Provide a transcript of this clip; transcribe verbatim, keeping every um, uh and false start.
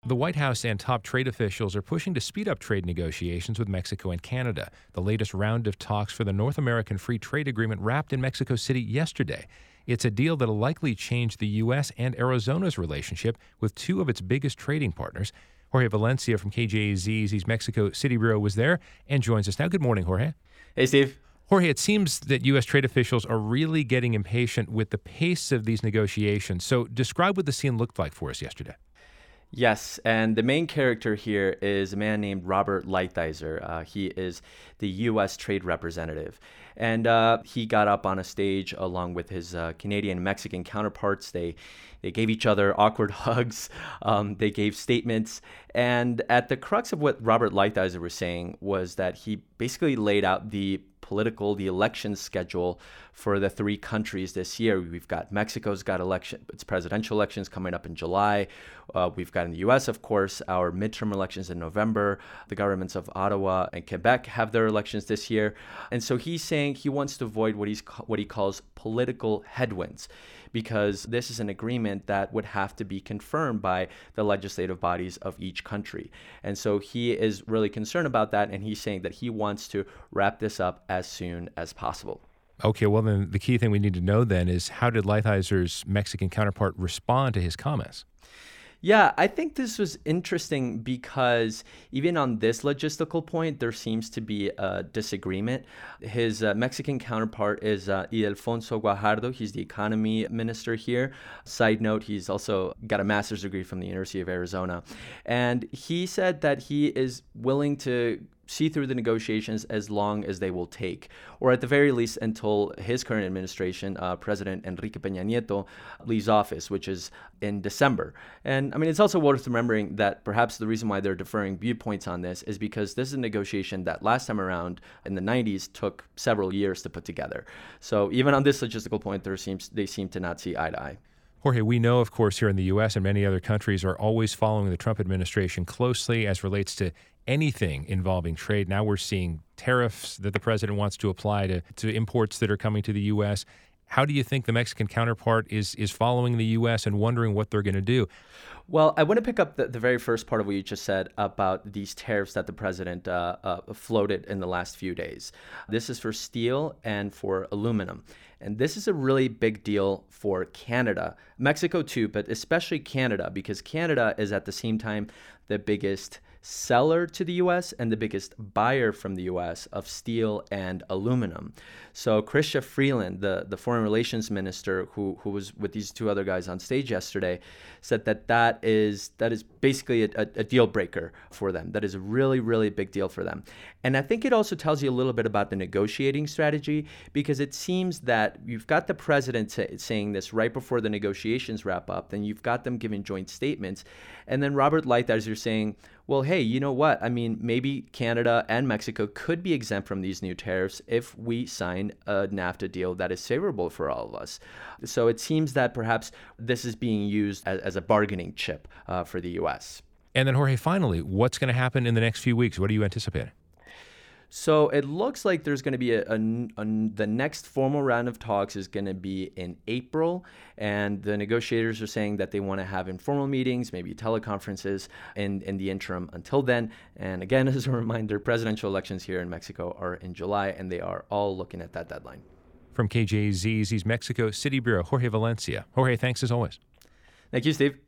The White House and top trade officials are pushing to speed up trade negotiations with Mexico and Canada. The latest round of talks for the North American Free Trade Agreement wrapped in Mexico City yesterday. It's a deal that'll likely change the U S and Arizona's relationship with two of its biggest trading partners. Jorge Valencia from K J A Z's Mexico City Bureau was there and joins us now. Good morning, Jorge. Hey, Steve. Jorge, it seems that U S trade officials are really getting impatient with the pace of these negotiations. So describe what the scene looked like for us yesterday. Yes, and the main character here is a man named Robert Lighthizer. Uh, he is the U S trade representative. And uh, he got up on a stage along with his uh, Canadian and Mexican counterparts. They they gave each other awkward hugs. Um, they gave statements. And at the crux of what Robert Lighthizer was saying was that he basically laid out the political, the election schedule for the three countries this year. We've got Mexico's got election, its presidential elections coming up in July. Uh, we've got in the U S, of course, our midterm elections in November. The governments of Ottawa and Quebec have their elections this year. And so he's saying he wants to avoid what he's what he calls political headwinds, because this is an agreement that would have to be confirmed by the legislative bodies of each country. And so he is really concerned about that, and he's saying that he wants to wrap this up as soon as possible. Okay, well, then the key thing we need to know then is how did Lighthizer's Mexican counterpart respond to his comments? Yeah, I think this was interesting because even on this logistical point, there seems to be a disagreement. His uh, Mexican counterpart is uh, Ildefonso Guajardo. He's the economy minister here. Side note, he's also got a master's degree from the University of Arizona. And he said that he is willing to see through the negotiations as long as they will take, or at the very least until his current administration, uh, President Enrique Peña Nieto, leaves office, which is in December. And I mean, it's also worth remembering that perhaps the reason why they're deferring viewpoints on this is because this is a negotiation that last time around in the nineties took several years to put together. So even on this logistical point, there seems they seem to not see eye to eye. Jorge, we know, of course, here in the U S and many other countries are always following the Trump administration closely as relates to anything involving trade. Now we're seeing tariffs that the president wants to apply to, to imports that are coming to the U S. How do you think the Mexican counterpart is is following the U S and wondering what they're going to do? Well, I want to pick up the, the very first part of what you just said about these tariffs that the president uh, uh, floated in the last few days. This is for steel and for aluminum. And this is a really big deal for Canada, Mexico too, but especially Canada, because Canada is at the same time the biggest seller to the U S and the biggest buyer from the U S of steel and aluminum. So Chrystia Freeland, the, the foreign relations minister who, who was with these two other guys on stage yesterday, said that that is, that is basically a, a, a deal breaker for them. That is a really, really big deal for them. And I think it also tells you a little bit about the negotiating strategy, because it seems that you've got the president say, saying this right before the negotiations wrap up, then you've got them giving joint statements, and then Robert Lighthizer saying, well, hey, you know what? I mean, maybe Canada and Mexico could be exempt from these new tariffs if we sign a NAFTA deal that is favorable for all of us. So it seems that perhaps this is being used as, as a bargaining chip uh, for the U S. And then, Jorge, finally, what's going to happen in the next few weeks? What are you anticipating? So it looks like there's going to be a, a, a the next formal round of talks is going to be in April, and the negotiators are saying that they want to have informal meetings, maybe teleconferences in, in the interim until then. And again, as a reminder, presidential elections here in Mexico are in July, and they are all looking at that deadline. From K J A Z's Mexico City Bureau, Jorge Valencia. Jorge, thanks as always. Thank you, Steve.